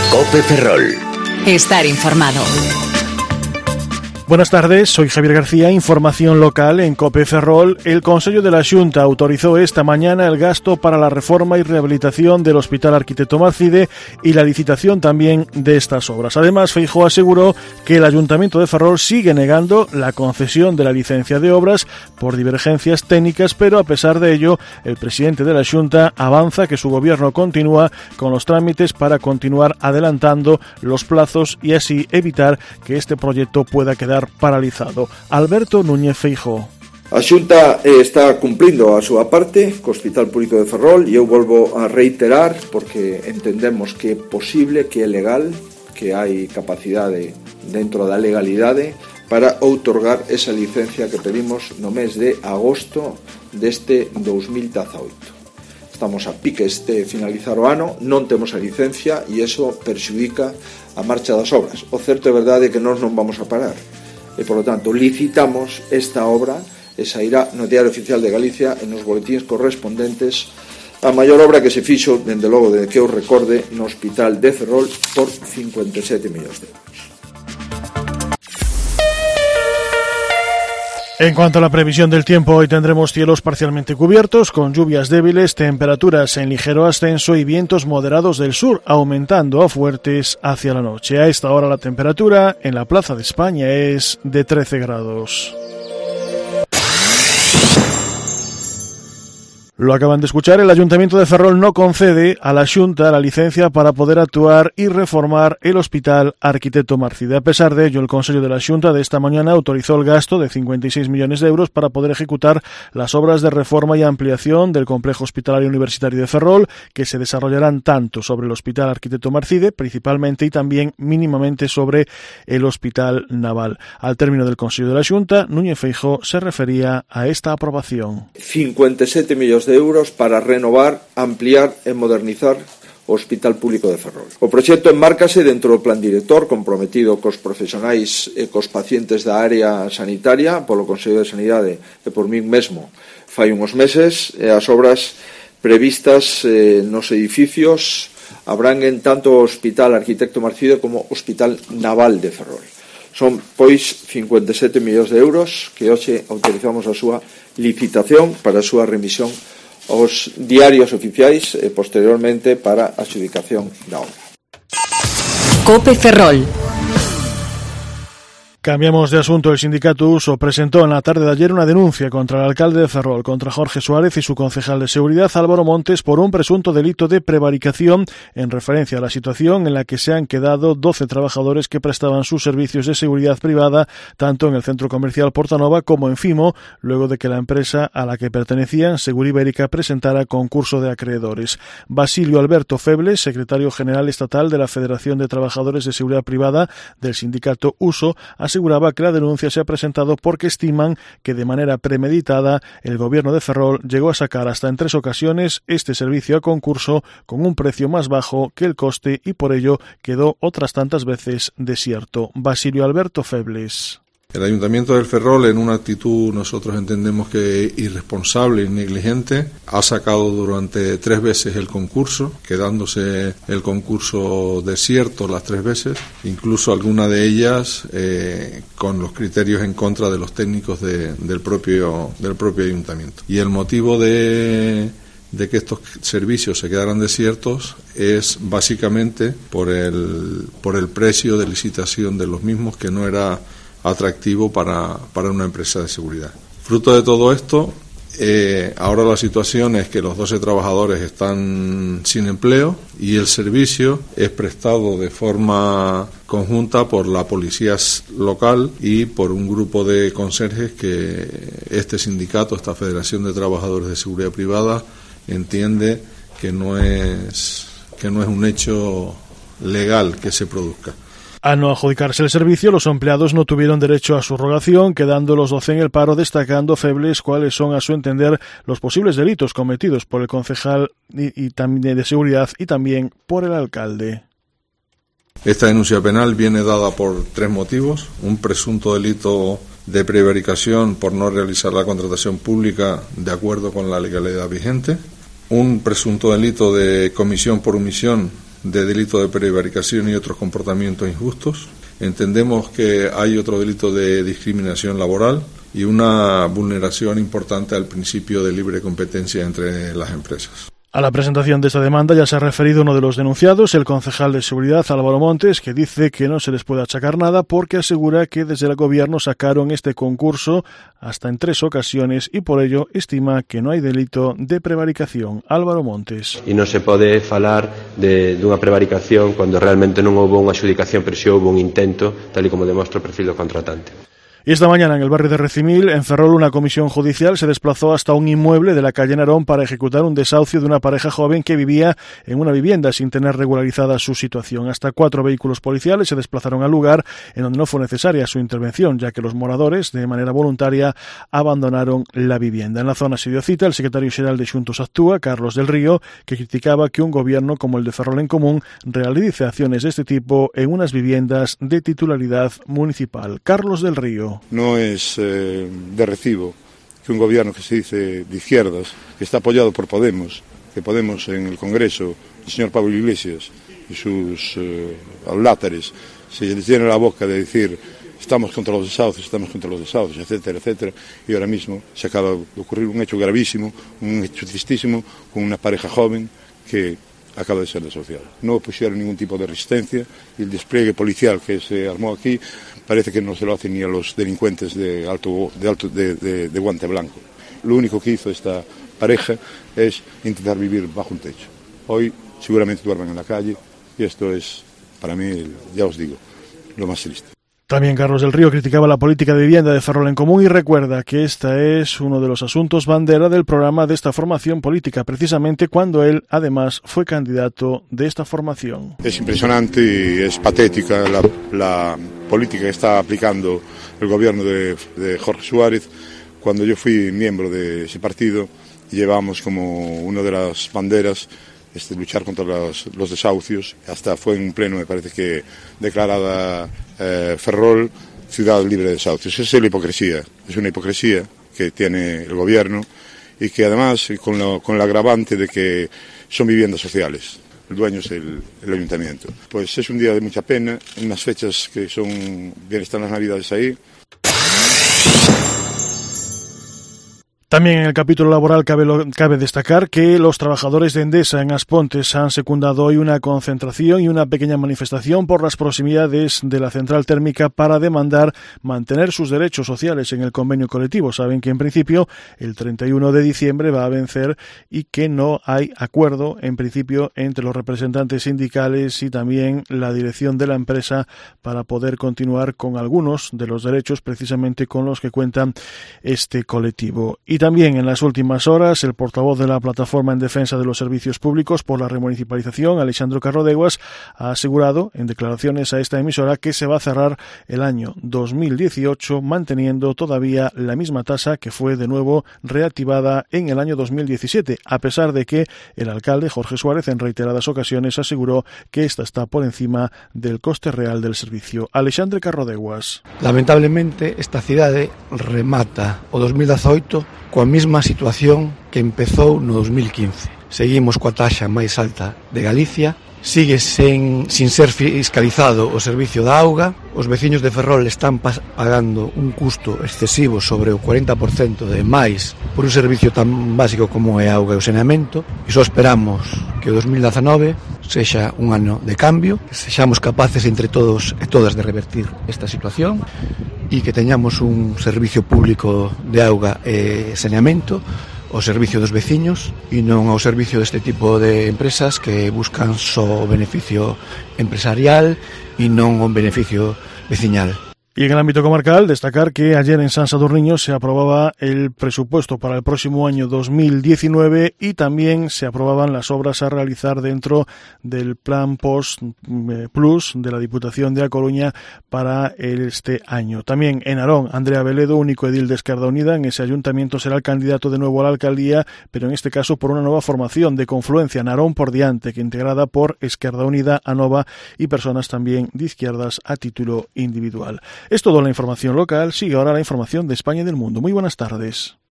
COPE Ferrol. Estar informado. Buenas tardes, soy Javier García. Información local en COPE Ferrol. El Consello de la Xunta autorizó esta mañana el gasto para la reforma y rehabilitación del Hospital Arquitecto Marcide y la licitación también de estas obras. Además, Feijóo aseguró que el Ayuntamiento de Ferrol sigue negando la concesión de la licencia de obras por divergencias técnicas, pero a pesar de ello, el presidente de la Xunta avanza que su gobierno continúa con los trámites para continuar adelantando los plazos y así evitar que este proyecto pueda quedar paralizado. Alberto Núñez Feijóo. A Xunta está cumprindo a súa parte co Hospital Público de Ferrol e eu volvo a reiterar porque entendemos que é posible, que é legal, que hai capacidade dentro da legalidade para outorgar esa licencia que pedimos no mes de agosto deste 2018. Estamos a piques de finalizar o ano, non temos a licencia e iso perxudica a marcha das obras. O certo é verdade que nós non vamos a parar. E, por lo tanto, licitamos esta obra e sairá no Diario Oficial de Galicia e nos boletíns correspondentes a maior obra que se fixo, dende logo, de que eu recorde, no Hospital de Ferrol por 57 millóns de euros. En cuanto a la previsión del tiempo, hoy tendremos cielos parcialmente cubiertos, con lluvias débiles, temperaturas en ligero ascenso y vientos moderados del sur, aumentando a fuertes hacia la noche. A esta hora la temperatura en la Plaza de España es de 13 grados. Lo acaban de escuchar, el Ayuntamiento de Ferrol no concede a la Xunta la licencia para poder actuar y reformar el Hospital Arquitecto Marcide. A pesar de ello, el Consello de la Xunta de esta mañana autorizó el gasto de 56 millones de euros para poder ejecutar las obras de reforma y ampliación del Complejo Hospitalario Universitario de Ferrol, que se desarrollarán tanto sobre el Hospital Arquitecto Marcide, principalmente, y también mínimamente sobre el Hospital Naval. Al término del Consello de la Xunta, Núñez Feijóo se refería a esta aprobación. 57 millones de euros para renovar, ampliar e modernizar o Hospital Público de Ferrol. O proxecto enmárcase dentro do plan director comprometido cos profesionais e cos pacientes da área sanitaria polo Consello de Sanidade e por min mesmo fai uns meses, e as obras previstas nos edificios abranguen tanto o Hospital Arquitecto Marcide como o Hospital Naval de Ferrol. Son, pois, 57 millóns de euros que hoxe autorizamos a súa licitación para a súa remisión aos diarios oficiais e posteriormente para a adxudicación da obra. COPE Ferrol. Cambiamos de asunto. El sindicato USO presentó en la tarde de ayer una denuncia contra el alcalde de Ferrol, contra Jorge Suárez y su concejal de seguridad Álvaro Montes por un presunto delito de prevaricación en referencia a la situación en la que se han quedado 12 trabajadores que prestaban sus servicios de seguridad privada tanto en el centro comercial Portanova como en Fimo, luego de que la empresa a la que pertenecían, Seguribérica, presentara concurso de acreedores. Basilio Alberto Febles, secretario general estatal de la Federación de Trabajadores de Seguridad Privada del sindicato USO, aseguraba que la denuncia se ha presentado porque estiman que de manera premeditada el gobierno de Ferrol llegó a sacar hasta en 3 ocasiones este servicio a concurso con un precio más bajo que el coste y por ello quedó otras tantas veces desierto. Basilio Alberto Febles. El Ayuntamiento del Ferrol, en una actitud nosotros entendemos que irresponsable y negligente, ha sacado durante 3 veces el concurso, quedándose el concurso desierto las 3 veces, incluso alguna de ellas con los criterios en contra de los técnicos del propio Ayuntamiento. Y el motivo de que estos servicios se quedaran desiertos es básicamente por el precio de licitación de los mismos, que no era atractivo para una empresa de seguridad. Fruto de todo esto, ahora la situación es que los 12 trabajadores están sin empleo y el servicio es prestado de forma conjunta por la policía local y por un grupo de conserjes que este sindicato, esta Federación de Trabajadores de Seguridad Privada, entiende que no es un hecho legal que se produzca. Al no adjudicarse el servicio, los empleados no tuvieron derecho a subrogación, quedando los 12 en el paro, destacando Febles cuáles son, a su entender, los posibles delitos cometidos por el concejal y también de seguridad y también por el alcalde. Esta denuncia penal viene dada por 3 motivos: un presunto delito de prevaricación por no realizar la contratación pública de acuerdo con la legalidad vigente, un presunto delito de comisión por omisión de delito de prevaricación y otros comportamientos injustos. Entendemos que hay otro delito de discriminación laboral y una vulneración importante al principio de libre competencia entre las empresas. A la presentación de esta demanda ya se ha referido uno de los denunciados, el concejal de Seguridad, Álvaro Montes, que dice que no se les puede achacar nada porque asegura que desde el gobierno sacaron este concurso hasta en 3 ocasiones y por ello estima que no hay delito de prevaricación. Álvaro Montes. E non se pode falar dunha prevaricación cando realmente non houve unha adxudicación, pero si houve un intento, tal e como demostra o perfil do contratante. Y esta mañana en el barrio de Recimil, en Ferrol, una comisión judicial se desplazó hasta un inmueble de la calle Narón para ejecutar un desahucio de una pareja joven que vivía en una vivienda sin tener regularizada su situación. Hasta 4 vehículos policiales se desplazaron al lugar en donde no fue necesaria su intervención, ya que los moradores, de manera voluntaria, abandonaron la vivienda. En la zona se dio cita el secretario xeral de Xuntos Actúa, Carlos del Río, que criticaba que un gobierno como el de Ferrol en Común realice acciones de este tipo en unas viviendas de titularidad municipal. Carlos del Río. No es de recibo que un gobierno que se dice de izquierdas, que está apoyado por Podemos, que Podemos en el Congreso, el señor Pablo Iglesias y sus adulátares, se les llena la boca de decir estamos contra los desahucios, etcétera, etcétera, y ahora mismo se acaba de ocurrir un hecho gravísimo, un hecho tristísimo, con una pareja joven que acaba de ser desahuciada. No pusieron ningún tipo de resistencia y el despliegue policial que se armó aquí parece que no se lo hace ni a los delincuentes de guante blanco. Lo único que hizo esta pareja es intentar vivir bajo un techo. Hoy seguramente duermen en la calle y esto es, para mí, ya os digo, lo más triste. También Carlos del Río criticaba la política de vivienda de Ferrol en Común y recuerda que esta es uno de los asuntos bandera del programa de esta formación política, precisamente cuando él, además, fue candidato de esta formación. Es impresionante y es patética la política que está aplicando el gobierno de Jorge Suárez. Cuando yo fui miembro de ese partido, llevamos como una de las banderas luchar contra los desahucios. Hasta fue en un pleno, me parece que declarada Ferrol ciudad libre de desahucios. Esa es la hipocresía, es una hipocresía que tiene el gobierno y que además con el agravante de que son viviendas sociales. El dueño es el ayuntamiento. Pues es un día de mucha pena, en unas fechas que bien están las navidades ahí. También en el capítulo laboral cabe destacar que los trabajadores de Endesa en Aspontes han secundado hoy una concentración y una pequeña manifestación por las proximidades de la central térmica para demandar mantener sus derechos sociales en el convenio colectivo. Saben que en principio el 31 de diciembre va a vencer y que no hay acuerdo en principio entre los representantes sindicales y también la dirección de la empresa para poder continuar con algunos de los derechos precisamente con los que cuentan este colectivo. Y también en las últimas horas, el portavoz de la Plataforma en Defensa de los Servicios Públicos por la Remunicipalización, Alexandre Carrodeguas, ha asegurado en declaraciones a esta emisora que se va a cerrar el año 2018 manteniendo todavía la misma tasa que fue de nuevo reactivada en el año 2017, a pesar de que el alcalde Jorge Suárez en reiteradas ocasiones aseguró que esta está por encima del coste real del servicio. Alexandre Carrodeguas. Lamentablemente, esta cidade remata o 2018 coa mesma situación que empezou no 2015. Seguimos coa taxa máis alta de Galicia, sigue sin ser fiscalizado o servicio da auga, os veciños de Ferrol están pagando un custo excesivo sobre o 40% de máis por un servicio tan básico como é a auga e o saneamento, e só esperamos que o 2019 sexa un ano de cambio, que sexamos capaces entre todos e todas de revertir esta situación e que teñamos un servicio público de auga e saneamento ao servicio dos veciños e non ao servicio deste tipo de empresas que buscan só o beneficio empresarial e non o beneficio veciñal. Y en el ámbito comarcal, destacar que ayer en San Sadurniño se aprobaba el presupuesto para el próximo año 2019 y también se aprobaban las obras a realizar dentro del Plan Post Plus de la Diputación de A Coruña para este año. También en Narón, Andrea Veledo, único edil de Esquerda Unida, en ese ayuntamiento será el candidato de nuevo a la alcaldía, pero en este caso por una nueva formación de confluencia Narón por diante, que integrada por Esquerda Unida, ANOVA y personas también de izquierdas a título individual. Es toda la información local, sigue ahora la información de España y del mundo. Muy buenas tardes.